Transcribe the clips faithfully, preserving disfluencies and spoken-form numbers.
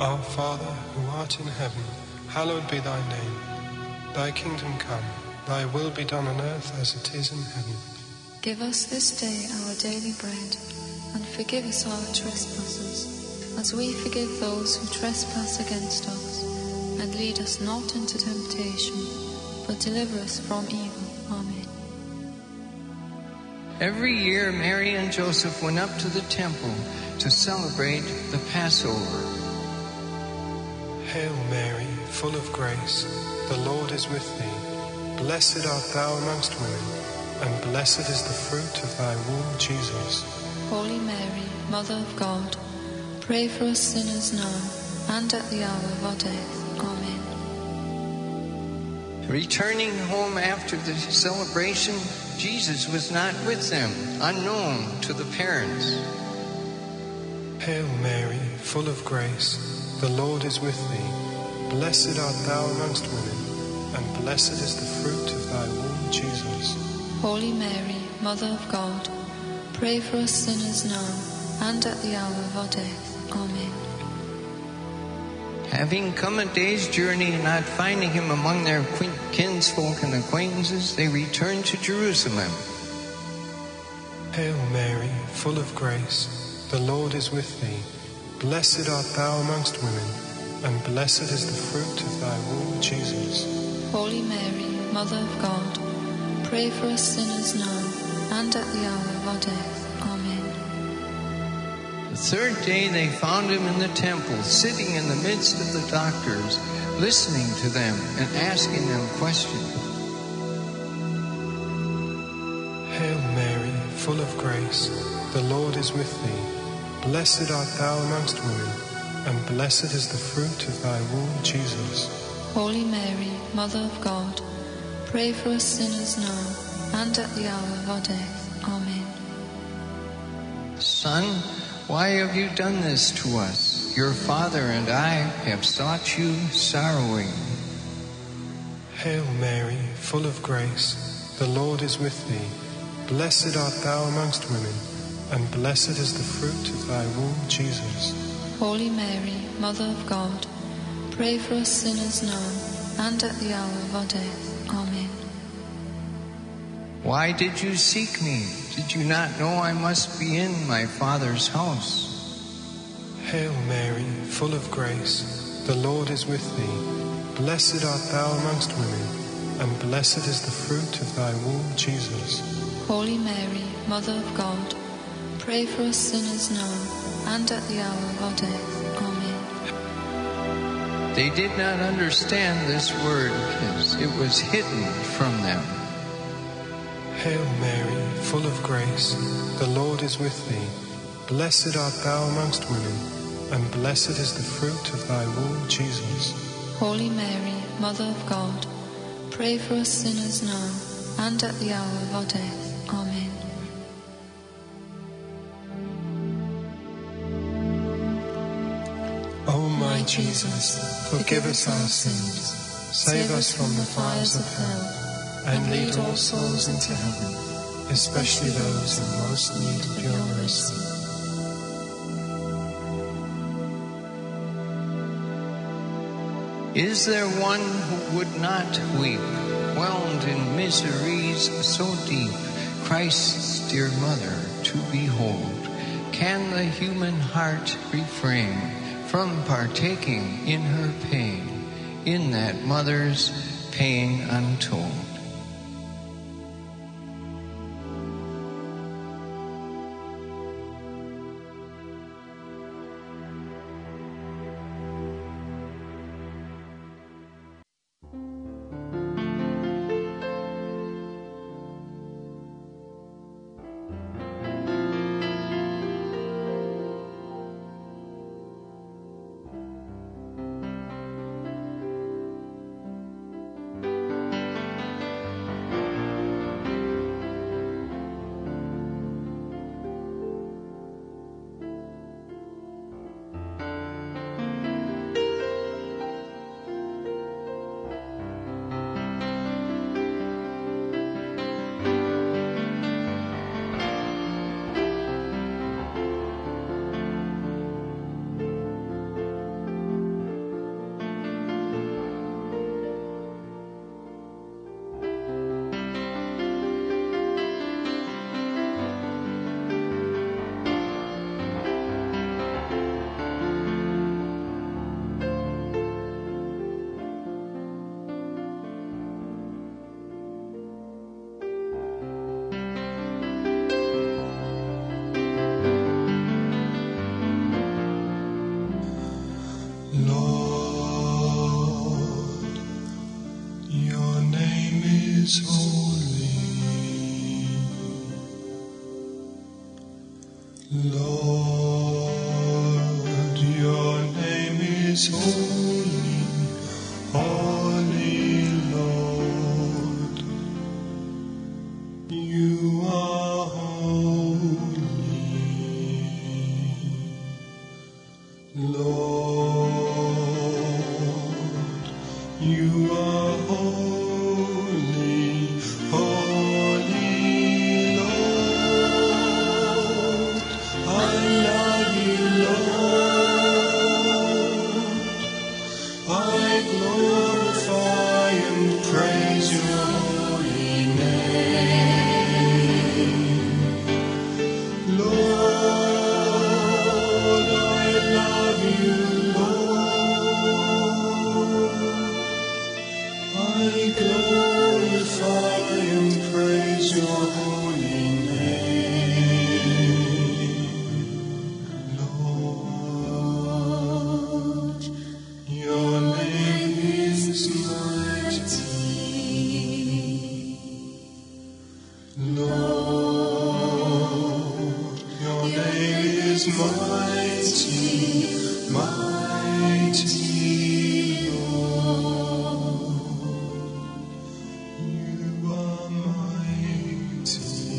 Our Father, who art in heaven, hallowed be thy name. Thy kingdom come, thy will be done on earth as it is in heaven. Give us this day our daily bread, and forgive us our trespasses, as we forgive those who trespass against us. And lead us not into temptation, but deliver us from evil. Amen. Every year, Mary and Joseph went up to the temple to celebrate the Passover. Hail Mary, full of grace, the Lord is with thee. Blessed art thou amongst women, and blessed is the fruit of thy womb, Jesus. Holy Mary, Mother of God, pray for us sinners now and at the hour of our death. Amen. Returning home after the celebration, Jesus was not with them, unknown to the parents. Hail Mary, full of grace, the Lord is with thee. Blessed art thou amongst women, and blessed is the fruit of thy womb, Jesus. Holy Mary, Mother of God, pray for us sinners now and at the hour of our death. Amen. Having come a day's journey and not finding him among their kinsfolk and acquaintances, they returned to Jerusalem. Hail Mary, full of grace, the Lord is with thee. Blessed art thou amongst women, and blessed is the fruit of thy womb, Jesus. Holy Mary, Mother of God, pray for us sinners now and at the hour of our death. Amen. The third day they found him in the temple, sitting in the midst of the doctors, listening to them and asking them questions. Hail Mary, full of grace, the Lord is with thee. Blessed art thou amongst women, and blessed is the fruit of thy womb, Jesus. Holy Mary, Mother of God, pray for us sinners now and at the hour of our death. Amen. Son, why have you done this to us? Your father and I have sought you sorrowing. Hail Mary, full of grace, the Lord is with thee. Blessed art thou amongst women, and blessed is the fruit of thy womb, Jesus. Holy Mary, Mother of God, pray for us sinners now and at the hour of our death. Amen. Why did you seek me? Did you not know I must be in my Father's house? Hail Mary, full of grace, the Lord is with thee. Blessed art thou amongst women, and blessed is the fruit of thy womb, Jesus. Holy Mary, Mother of God, pray for us sinners now and at the hour of our death. Amen. They did not understand this word because it was hidden from them. Hail Mary, full of grace, the Lord is with thee. Blessed art thou amongst women, and blessed is the fruit of thy womb, Jesus. Holy Mary, Mother of God, pray for us sinners now and at the hour of our death. Amen. O my Jesus, forgive us our sins, save us from the fires of hell, and lead all souls into heaven, especially those in most need of your mercy. Is there one who would not weep, whelmed in miseries so deep, Christ's dear mother to behold? Can the human heart refrain from partaking in her pain, in that mother's pain untold? is holy. Lord, your name is holy, holy Lord. You are holy. Lord, you are holy, holy Lord. I love you, Lord. I glorify and praise your holy name. Lord, I love you, Lord. I glorify and praise your holy name. Lord, your name is mighty. Lord, your name is mighty, mighty Lord. You are mighty.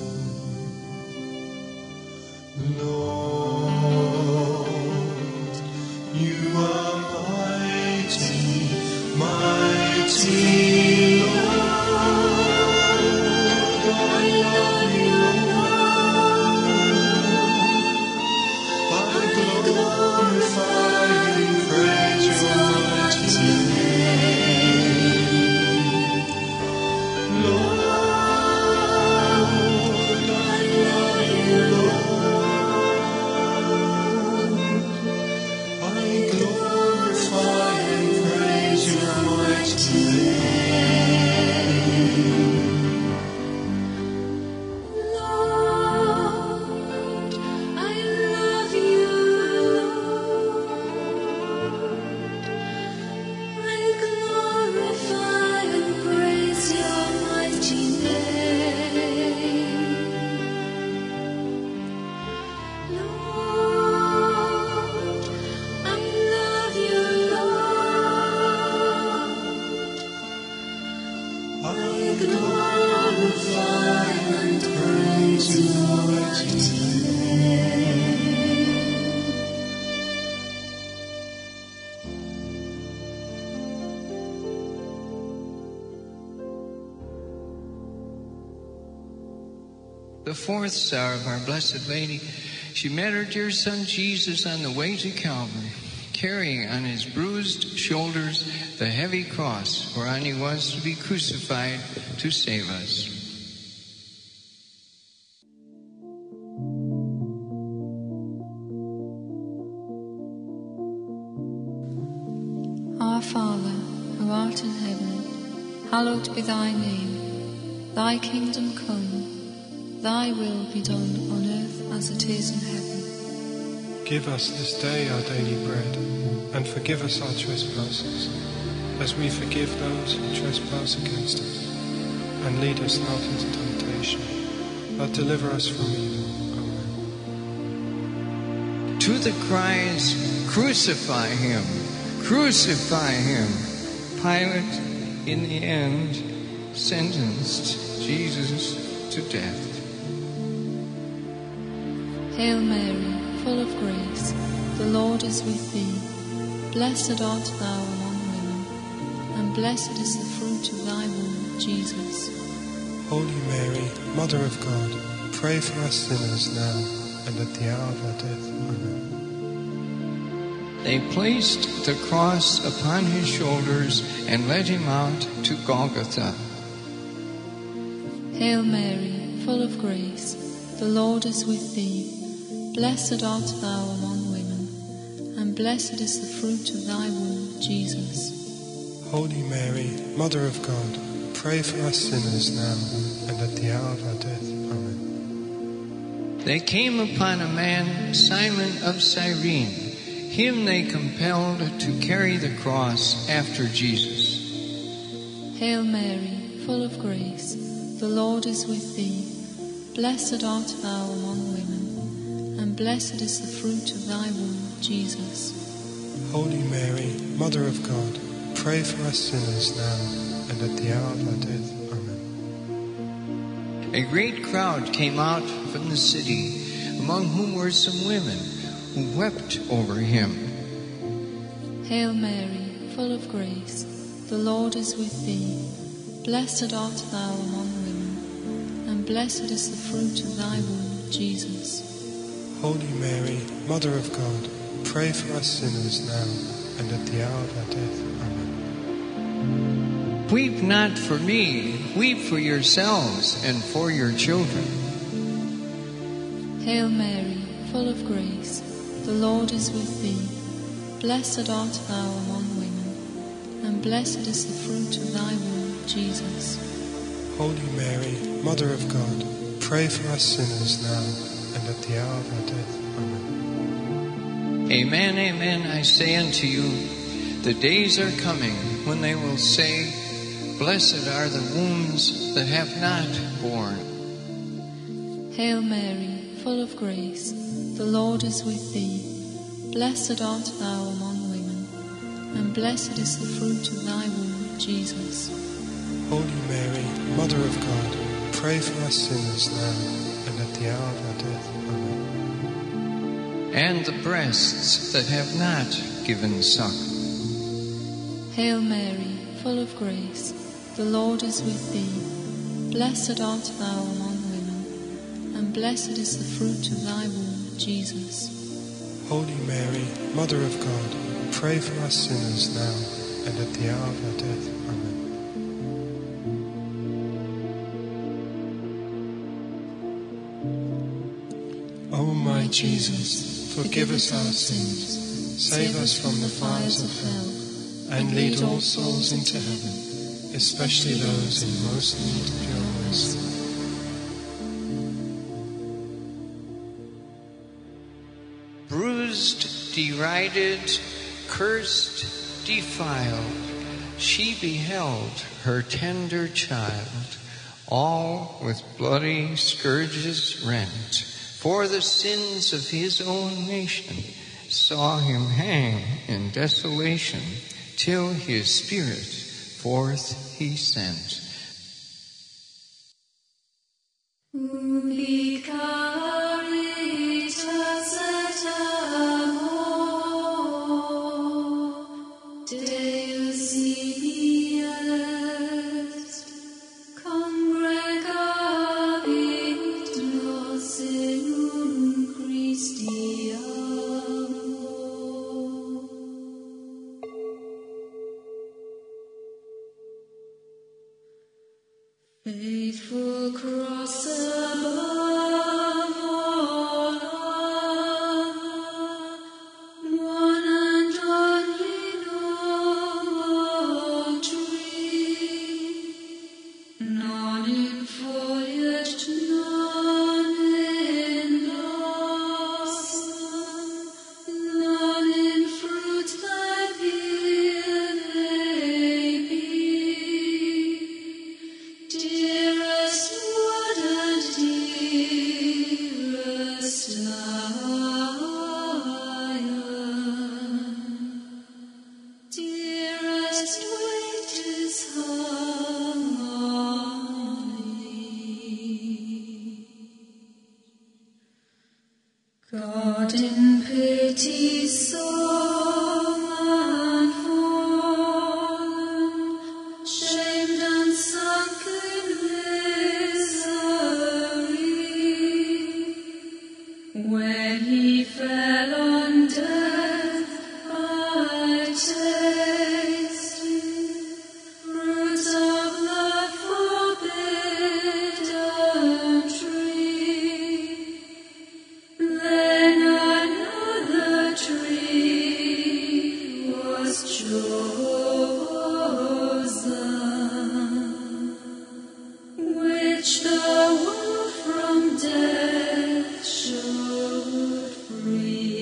Lord, you are mighty, mighty Lord. I love you, Lord. I glorify and praise your mighty name. Lord, I love you, Lord. I glorify and praise your mighty name. Lord, I love you, Lord. I glorify and praise your mighty name. Lord, I love you, Lord. I glorify and praise your mighty name. The fourth star of our Blessed Lady, she met her dear son Jesus on the way to Calvary, carrying on his bruised shoulders the heavy cross whereon he was to be crucified to save us. Our Father, who art in heaven, hallowed be thy name. Thy kingdom come, thy will be done on earth as it is in heaven. Give us this day our daily bread, and forgive us our trespasses, as we forgive those who trespass against us. And lead us not into temptation, but deliver us from evil. Amen. To the cries, "Crucify him! Crucify him!" Pilate, in the end, sentenced Jesus to death. Hail Mary, full of grace, the Lord is with thee. Blessed art thou among women, and blessed is the fruit of thy womb, Jesus. Holy Mary, Mother of God, pray for us sinners now and at the hour of our death. Amen. They placed the cross upon his shoulders and led him out to Golgotha. Hail Mary, full of grace, the Lord is with thee. Blessed art thou among women, and blessed is the fruit of thy womb, Jesus. Holy Mary, Mother of God, pray for us sinners now and at the hour of our death. Amen. They came upon a man, Simon of Cyrene. Him they compelled to carry the cross after Jesus. Hail Mary, full of grace, the Lord is with thee. Blessed art thou among women, and blessed is the fruit of thy womb, Jesus. Holy Mary, Mother of God, pray for us sinners now and at the hour of our death. Amen. A great crowd came out from the city, among whom were some women who wept over him. Hail Mary, full of grace, the Lord is with thee. Blessed art thou among women, and blessed is the fruit of thy womb, Jesus. Holy Mary, Mother of God, pray for us sinners now and at the hour of our death. Amen. Weep not for me, weep for yourselves and for your children. Hail Mary, full of grace, the Lord is with thee. Blessed art thou among women, and blessed is the fruit of thy womb, Jesus. Holy Mary, Mother of God, pray for us sinners now and at the hour of our death. Amen. Amen, amen, I say unto you, the days are coming when they will say, blessed are the wombs that have not borne. Hail Mary, full of grace, the Lord is with thee. Blessed art thou among women, and blessed is the fruit of thy womb, Jesus. Holy Mary, Mother of God, pray for us sinners now and at the hour of our death. Amen. And the breasts that have not given suck. Hail Mary, full of grace, the Lord is with thee. Blessed art thou among women, and blessed is the fruit of thy womb, Jesus. Holy Mary, Mother of God, pray for us sinners now and at the hour of our death. Amen. O my Jesus, forgive us our sins, save us from the fires of hell, and lead all souls into heaven, especially those in most need of your mercy. Bruised, derided, cursed, defiled, she beheld her tender child, all with bloody scourges rent, for the sins of his own nation, saw him hang in desolation, till his spirit forth he sent. Ubi caritas et amor, Deus ibi est, congregavit nos in unum Christi amor. Faithful cross above all other, one and only noble tree, none in foliage, none in blossom, none in fruit that here may be. Dearest wood and dearest iron, dearest weight is harmony. God in pity so fallen, shamed and sunk in misery, when he fell on death by tasting fruits of the forbidden tree, then another tree was chosen, which the wolf from death should free.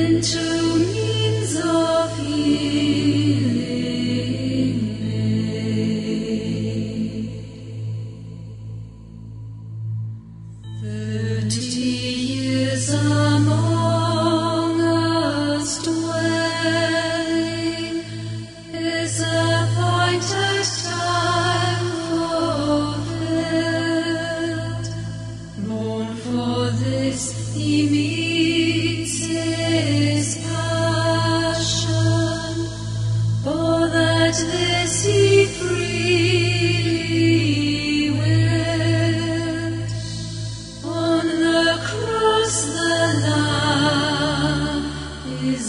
into means of healing made. Thirty years among us dwelling is appointed time fulfilled. Mourn for this he meets his passion, for that this he freely willed. On the cross the Lamb is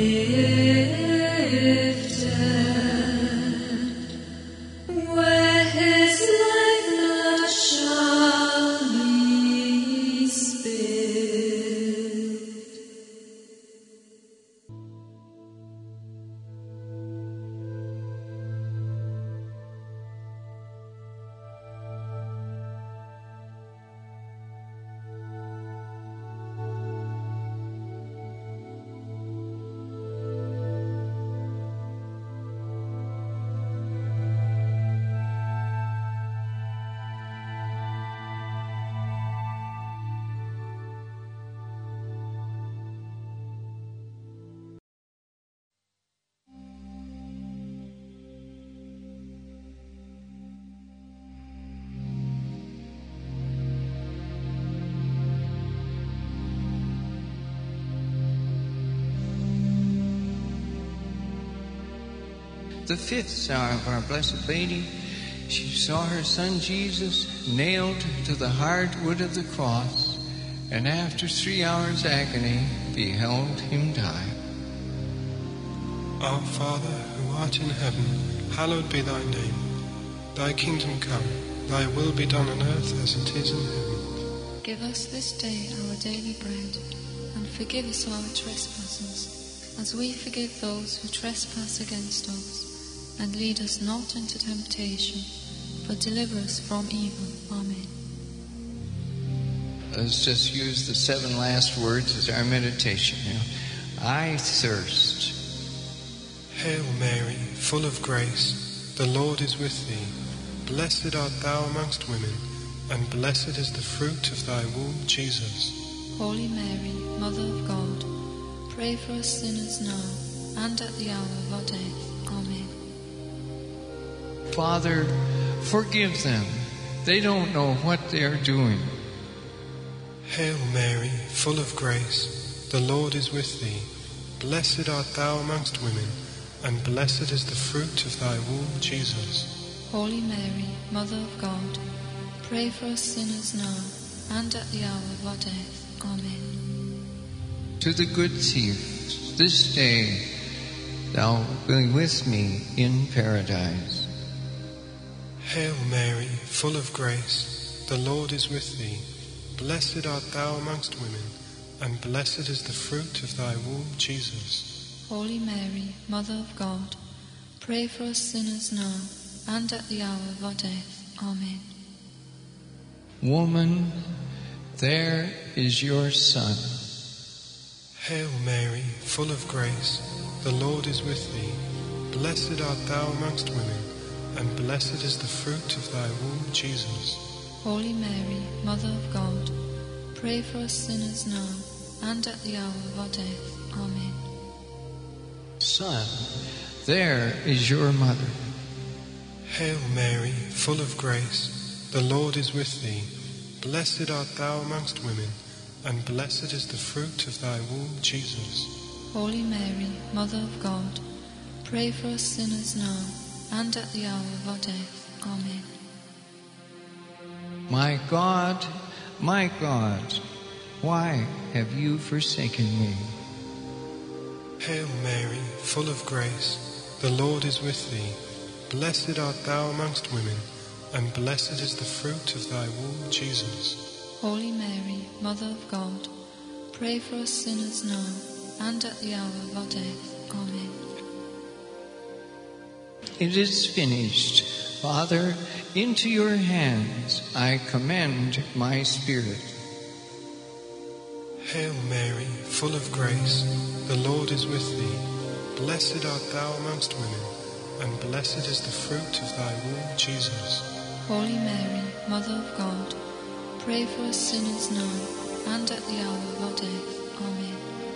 lifted, where his life blood shall be spilled. The fifth star of Our Blessed Lady, she saw her son Jesus nailed to the hard wood of the cross, and after three hours' agony beheld him die. Our Father, who art in heaven, hallowed be thy name. Thy kingdom come, thy will be done on earth as it is in heaven. Give us this day our daily bread, and forgive us our trespasses, as we forgive those who trespass against us. And lead us not into temptation, but deliver us from evil. Amen. Let's just use the seven last words as our meditation. You know, I thirst. Hail Mary, full of grace, the Lord is with thee. Blessed art thou amongst women, and blessed is the fruit of thy womb, Jesus. Holy Mary, Mother of God, pray for us sinners now and at the hour of our death. Amen. Father, forgive them. They don't know what they are doing. Hail Mary, full of grace, the Lord is with thee. Blessed art thou amongst women, and blessed is the fruit of thy womb, Jesus. Holy Mary, Mother of God, pray for us sinners now and at the hour of our death. Amen. To the good thief, this day thou be with me in paradise. Hail Mary, full of grace, the Lord is with thee. Blessed art thou amongst women, and blessed is the fruit of thy womb, Jesus. Holy Mary, Mother of God, pray for us sinners now and at the hour of our death. Amen. Woman, there is your son. Hail Mary, full of grace, the Lord is with thee. Blessed art thou amongst women, and blessed is the fruit of thy womb, Jesus. Holy Mary, Mother of God, pray for us sinners now and at the hour of our death. Amen. Son, there is your mother. Hail Mary, full of grace, the Lord is with thee. Blessed art thou amongst women, and blessed is the fruit of thy womb, Jesus. Holy Mary, Mother of God, pray for us sinners now and at the hour of our death. Amen. My God, my God, why have you forsaken me? Hail Mary, full of grace, the Lord is with thee. Blessed art thou amongst women, and blessed is the fruit of thy womb, Jesus. Holy Mary, Mother of God, pray for us sinners now and at the hour of our death. Amen. It is finished. Father, into your hands I commend my spirit. Hail Mary, full of grace, the Lord is with thee. Blessed art thou amongst women, and blessed is the fruit of thy womb, Jesus. Holy Mary, Mother of God, pray for us sinners now and at the hour of our death. Amen.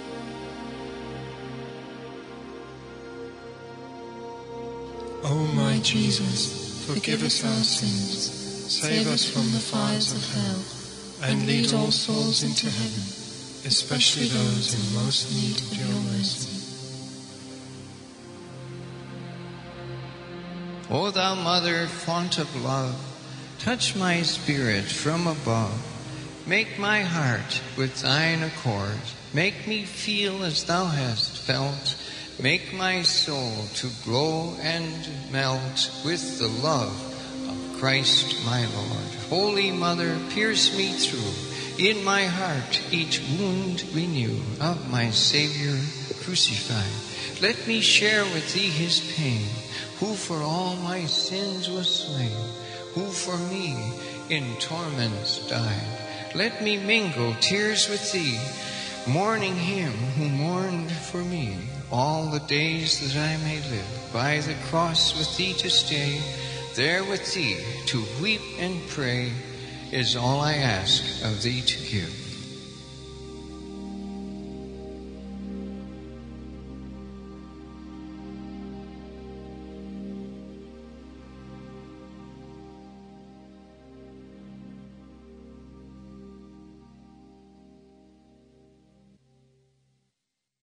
O my Jesus, forgive us our sins, save us from the fires of hell, and lead all souls into heaven, especially those in most need of your mercy. O thou Mother, font of love, touch my spirit from above. Make my heart with thine accord. Make me feel as thou hast felt. Make my soul to glow and melt with the love of Christ my Lord. Holy Mother, pierce me through. In my heart each wound renew of my Savior crucified. Let me share with thee his pain, who for all my sins was slain, who for me in torments died. Let me mingle tears with thee, mourning him who mourned for me, all the days that I may live, by the cross with thee to stay, there with thee to weep and pray, is all I ask of thee to give.